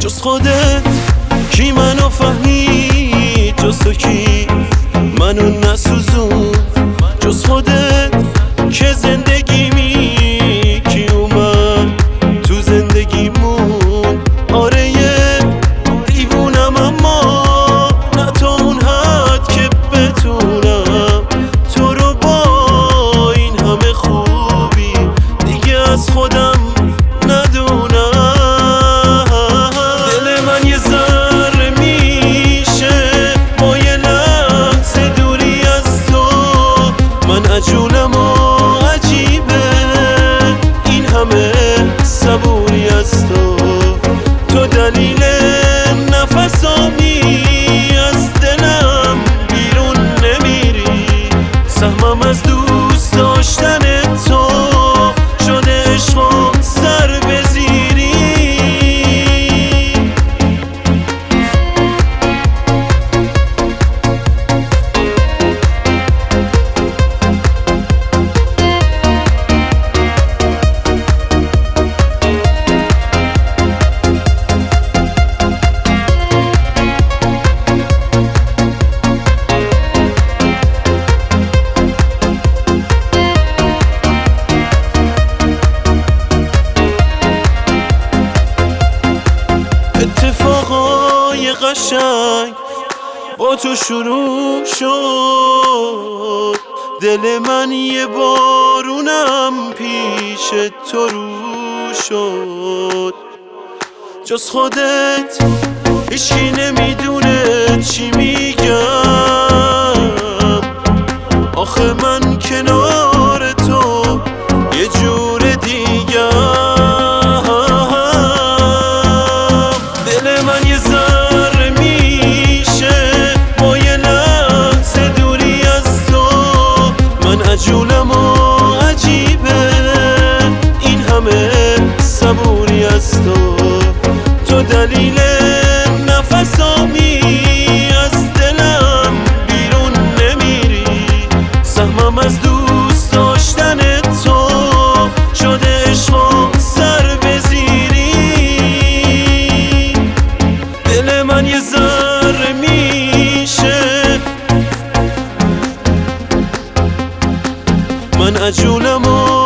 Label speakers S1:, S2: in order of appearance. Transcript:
S1: جز خودت کی منو فهمید، جز تو کی منو نسوزون، جز خودت که زندگیمی کی اومد تو زندگیمون. آره یه دیوونم اما نه تا اون حد که بتونم تو رو با این همه خوبی دیگه از خودم ندونم. دل من یه ذره میشه با یه لحظه دوری از تو، من عجولم و عجیبه این همه صبوری از تو. تو دلیل نفسامی از دلم بیرون نمیری، سهمم از دوست داشتن تو شده عشق و سر بزیری. اتفاقای قشنگ با تو شروع شد، دل من یه بارونم پیش تو رو شد. جز خودت هیچکی نمیدونه چی میگم، آخه من کنار تو یه جور دیگم. عجولم و عجیبه این همه صبوری از تو. تو دلیل نفسامی از دلم بیرون نمیری، سهمم از دوست داشتن تو شده عشق و سر بزیری. دل من یه ذره میشه، من عجولم و